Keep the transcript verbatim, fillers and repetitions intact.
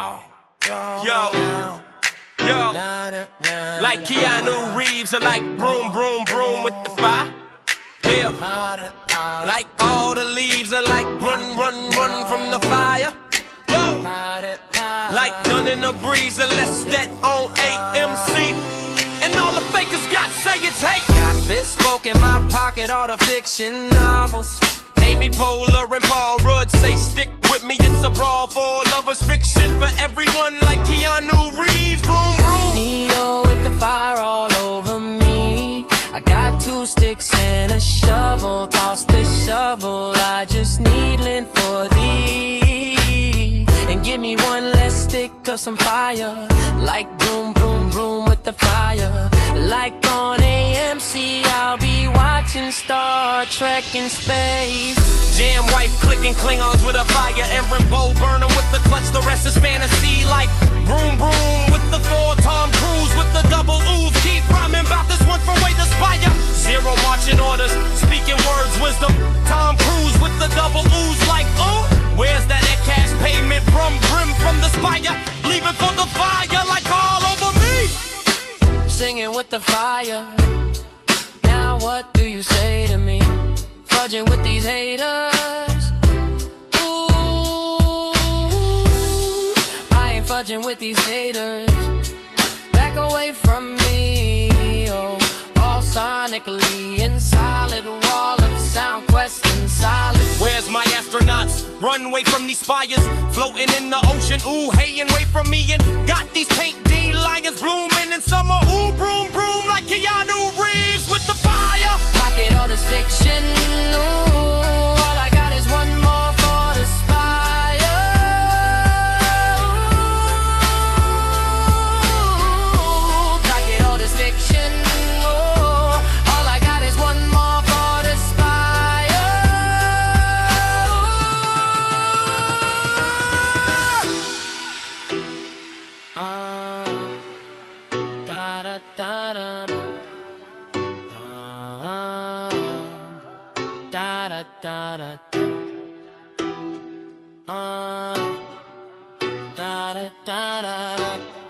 Yo, yo, like Keanu Reeves, or like broom, broom, broom with the fire. Yeah, like all the leaves are like run, run, run from the fire. Yo, like none in the breeze unless that on A M C. And all the fakers got say it's hate. Got bespoke in my pocket, all the fiction novels. Amy Poehler and Paul Rudd say stick with me, it's a brawl for lovers, fiction for everyone like Keanu Reeves. Boom, boom. Neo with the fire all over me. I got two sticks and a shovel. Toss the shovel, I just need lint for thee. And give me one less stick of some fire. Like boom, boom, boom with the fire. Like on A M C, I'll be watching Star Trek in space. Jam wife clicking Klingons with a fire. Aaron Bow burner with the clutch, the rest is fantasy. Like broom, broom with the Thor. Tom Cruise with the double ooze. Keep rhyming about this one from way to spire. Zero marching orders, speaking words, wisdom. Tom Cruise with the double ooze. Like ooh, where's that cash payment from Grim from the spire? Leaving for the fire like all over me. Singing with the fire. Now what do you say to me? Fudging with these haters. Ooh, I ain't fudging with these haters. Back away from me, oh. All sonically in solid wall of sound questing solid. Where's my astronauts? Run away from these spires. Floating in the ocean, ooh, haying away from me. And got these paint D lions blooming in summer. Ooh, broom, broom like Keanu Reeves with the fire. Pocket all this fiction, ooh, all I got is one more for the spire. Ooh, pocket all this fiction, ooh, all I got is one more for the spire. Uh, da da da da da. Da da da da da. Uh, da da da da da.